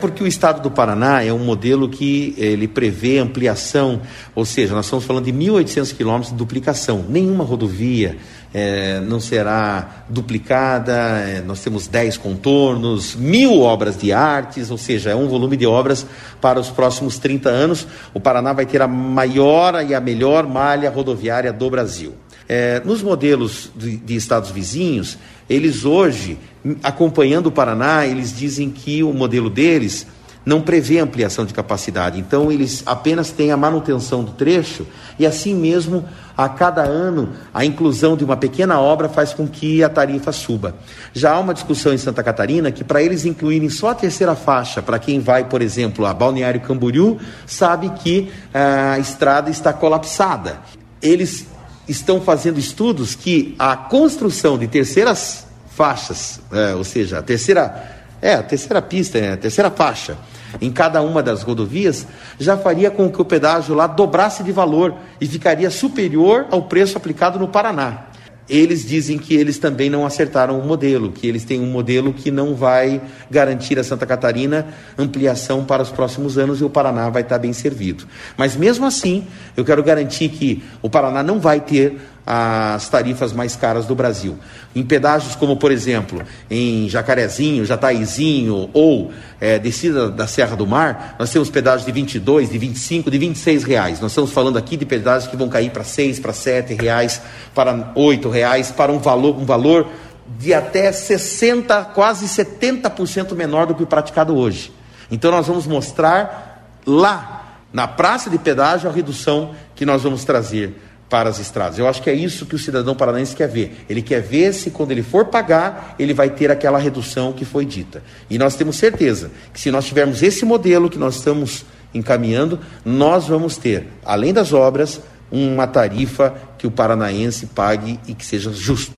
Porque o estado do Paraná é um modelo que ele prevê ampliação, ou seja, nós estamos falando de 1.800 quilômetros de duplicação. Nenhuma rodovia não será duplicada, nós temos 10 contornos, 1.000 obras de artes, ou seja, é um volume de obras para os próximos 30 anos. O Paraná vai ter a maior e a melhor malha rodoviária do Brasil. Nos modelos de estados vizinhos, eles hoje, acompanhando o Paraná, eles dizem que o modelo deles não prevê ampliação de capacidade. Então, eles apenas têm a manutenção do trecho e, assim mesmo, a cada ano, a inclusão de uma pequena obra faz com que a tarifa suba. Já há uma discussão em Santa Catarina que, para eles incluírem só a terceira faixa, para quem vai, por exemplo, a Balneário Camboriú, sabe que a estrada está colapsada. Eles estão fazendo estudos que a construção de terceiras faixas, ou seja, a terceira pista, a terceira faixa, em cada uma das rodovias, já faria com que o pedágio lá dobrasse de valor e ficaria superior ao preço aplicado no Paraná. Eles dizem que eles também não acertaram o modelo, que eles têm um modelo que não vai garantir a Santa Catarina ampliação para os próximos anos e o Paraná vai estar bem servido. Mas mesmo assim, eu quero garantir que o Paraná não vai ter as tarifas mais caras do Brasil. Em pedágios como, por exemplo, em Jacarezinho, Jataizinho ou descida da Serra do Mar, nós temos pedágios de 22, de 25, de 26 reais. Nós estamos falando aqui de pedágios que vão cair para 6, para 7 reais, para 8 reais, para um valor de até 60%, quase 70% menor do que o praticado hoje. Então nós vamos mostrar lá, na praça de pedágio, a redução que nós vamos trazer para as estradas. Eu acho que é isso que o cidadão paranaense quer ver. Ele quer ver se, quando ele for pagar, ele vai ter aquela redução que foi dita. E nós temos certeza que, se nós tivermos esse modelo que nós estamos encaminhando, nós vamos ter, além das obras, uma tarifa que o paranaense pague e que seja justa.